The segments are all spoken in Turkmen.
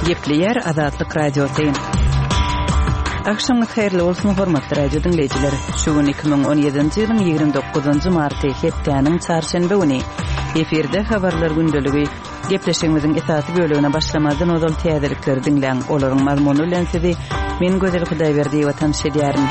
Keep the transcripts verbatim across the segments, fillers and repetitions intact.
Gepleyer Azatlyk Radiosu. Akşamınız hayırlı olsun hormatly radio dinleyijiler. Şugun iki bin on ýedinji ýylyň ýygrimi dokuzynjy marty hepdeniň çarşembe güni efirde habarlar gündöligi gepleşigimiziň esasy bölügine başlamadan ozal täzelikleri dinleň. Olaryň mazmuny bilen sizi men Gözel Hudaýberdi watan şedýärim.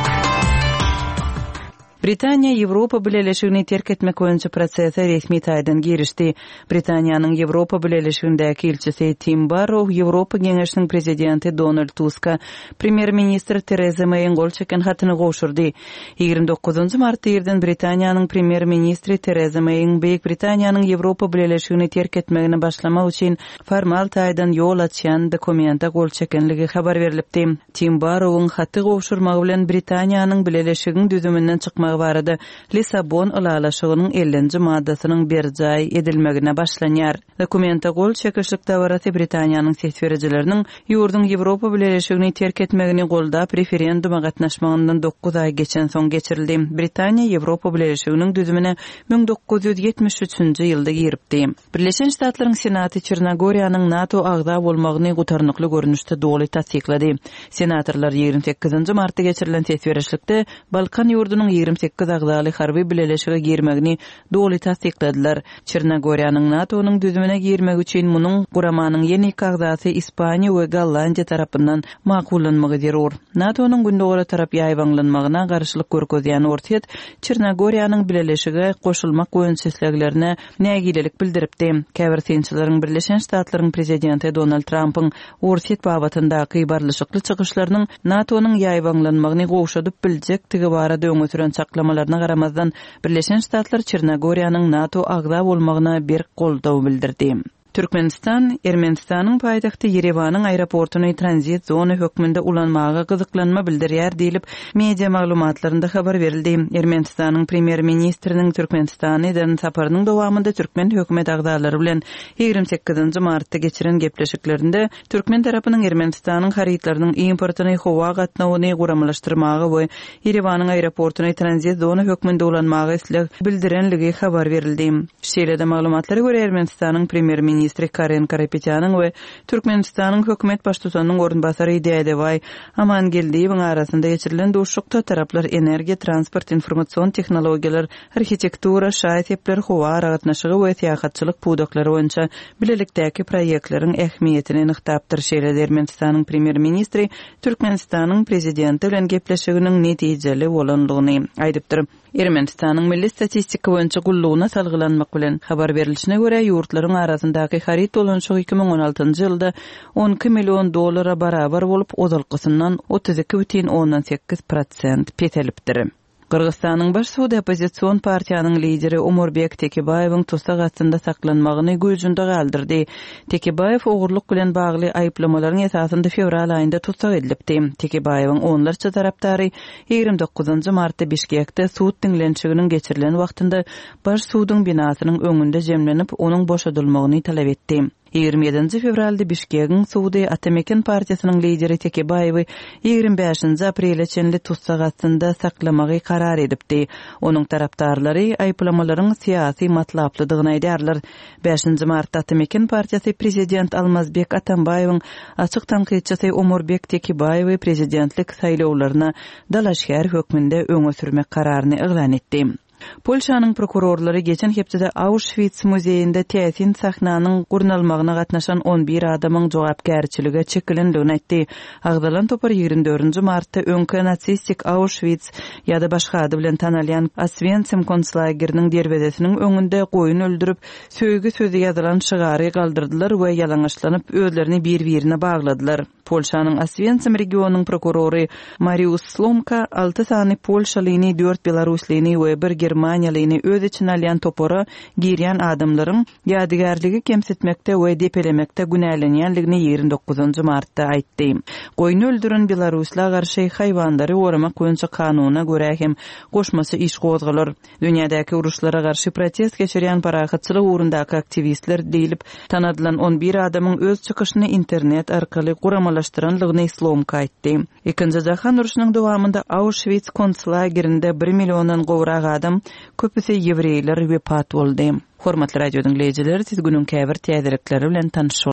Britaniýa Ýewropa Birleşigini terk etmek boýunça prosese resmi taýdan girişdi. Britaniýanyň Ýewropa Birleşigindäki ilçisi Tim Barrow Ýewropa Geňeşiniň prezidenti Donald Tuska premier-ministr Theresa May'ň gol çeken hatyny goşurdy. ýygrimi dokuzynjy mart ýerden Britaniýanyň premier-ministri Theresa May'ň Beýik Britaniýanyň Ýewropa Birleşigini terk etmegini başlamak üçin formal taýdan ýol açýan dokumenta gol çekenligi habar berilipdi. Tim Barrow'ň haty goşurmagy bilen Britaniýanyň Birleşigiň düzümünden çykmak barada Lisabon ulalaşygynyň ellinji maddasynyň berjaý edilmegine başlanýar. Dokumenta gol çekişlik dawarasy Britaniýanyň seçberjileriniň ýurdun Ýewropa Birleşigini terk etmegini goldap referenduma gatnaşmagyndan dokuz ay geçen soň geçirildi. Britaniýa Ýewropa Birleşiginiň düzümine bin dokuz ýüz ýetmiş üçünji ýylda giripdi. Birleşen Ştatlaryň Senaty Çernogoriýanyň NATO agza bolmagyny gutarnykly görnüşde doly tasdiklady. Senatorlar ýygrimi sekizinji martda geçirilen seçberişlikde Balkan ýurdunyň ýygrimi sekiz agzaly harby birleşige girmegini doly tasdikladylar. Çernogoriýanyň NATO'nyň düzümine girmek üçin munyň guramanyň ýeni agzasy Ispaniýa we Gollandiýa tarapyndan makullanmagy zerur. NATO'nyň gündogora tarap ýaýbanlanmagyna garşylyk görkezýän ortiýet Çernogoriýanyň birleşige goşulmak boýunça isleglerine nägilelik bildiripdi. Käbirsinçileriň Birleşen Ştatlaryň prezidenti Donald Trump'yň ortiýet babatyndaky barlyşykly çykyşlarynyň NATO'nyň ýaýbanlanmagyny goşudyp biljekdigi barada öňe süren çaklamalarına garamazdan Birleşen Ştatlar Çernogoriýanyň NATO agza bolmagyna bir goldaw bildirdi. Türkmenistan, Ermenistanyň paýtagty Yerewanyň aeroportuny tranzit zona hökmünde ulanmagy gyzyklanma bildirýär diýilip media maglumatlarynda habar berildi. Ermenistanyň premier-ministriniň Türkmenistana eden saparynyň dowamında Türkmen hökümet agzalary bilen ýygrimi sekizinji martda geçiren gepleşiklerinde Türkmen tarapynyň Ermenistanyň harytlarynyň importuny howa gatnawyny guramlaşdyrmagy we Yerewanyň aeroportuny tranzit zona hökmünde ulanmagy isleg bildirenligi habar berildi. Şeýle-de maglumatlara görä Ermenistanyň premier Ministri Karen Karapetýanyň we Türkmenistanyň hökümet başçysynyň ornbasary Dädeway Amangeldiýewiň arasynda geçirilen duşukda taraplar energiýa, transport, informatsion tehnologiýalar, arhitektura, şaýetler, howa gatnaşygy we täýatçylyk pudaklary boýunça bilelikdäki proýektleriň ähmiýetini nyktapdyr. Şeýle Ermenistanyň premier-ministri Türkmenistanyň prezidenti bilen gepleşiginiň netijeli bolanlygyny aýdypdyr. Ermenistanyň milli statistika boýunça gullugyna salgylanmak bilen habar berilişine görä ýurtlaryň arasyndaky haryt dolanşygy iki bin on altynjy ýylda on iki million dollara barabar bolup ozalkysyndan otuz iki бүтүн oňdan sekiz prosent petelipdir. Kırgızstanyň baş suwda opposision partiýanyň lideri Umurbek Tekebaýewiň tutsak astynda saklanmagyny güýjünde galdyrdy. Tekebaýew ogurluk bilen bagly aýplamalaryň esasynda fevral aýynda tutsak edilipdi. Tekebaýewiň onlarça tarapdary ýygrimi dokuzynjy martda Bişkekde suwt diňlenşiginiň geçirilen wagtynda baş suwdyň binasynyň öňünde jemlenip onuň boşadylmagyny talap etdi. ýygrimi ýedinji fevralda Bişkegiň Suwdy Atemekin partiýasynyň lideri Tekebaýewi ýygrimi beşinji aprelde çenli tutsak astynda saklamagy karar edipdi. Onuň tarapdarlary aýplamalaryň syýasy matlaplydygyny aýdarlar. beşinji martda Atemekin partiýasy prezident Almazbek Atambaýewiň açyk tanqidçisi Umurbek Tekebaýewi prezidentlik saýlawlaryna dalaşgär hökmünde öňe sürmek kararyny eglan etdi. Polşanyň prokurorlary geçen hepde Auschwitz muzeýinde täsin sahnanyň gurnalmagyna gatnaşan on bir adamyň jogapkärçilige çekilendigini aýtdy. Agdalan topar ýygrimi dördünji martda öňkü natsistik Auschwitz ýa-da başga ady bilen tanalýan Oswiecim konslageriniň derbedesiniň öňünde goýun öldürüp, söýgü sözi ýazylan şygary galdyrdylar we ýalaňaçlanyp özlerini bir-birine bagladylar. Polşanyň Oswiecim regionunyň prokurory Mariusz Slomka alty sany Polşalyny, dört Belaruslyny we bir Germaniýalyny öz içine alýan topora girýän adamlaryň ýadygarlygy kemsitmekde we depelemekde günälenýänligini ýygrimi dokuzynjy martda aýtdy. Goýun öldüren Belarusla garşy haýwandary goramak boýunça kanunyna görä hem goşmasy iş gozgalar. Dünýädäki uruşlara garşy protest geçirýän parahatçylyk ugrundaky aktivistler diýilip tanadylan on bir adamyň öz çykyşyny internet arkaly guramalaşdyranlygyny Slomka aýtdy. Ikinji jahan uruşynyň dowamında Auschwitz konslagerinde bir milliondan gowrak adam, köpüsi ýewreýler we pat boldy. Hormatly radio dinleyijiler, siz günüň käbir täzelikleri bilen tanış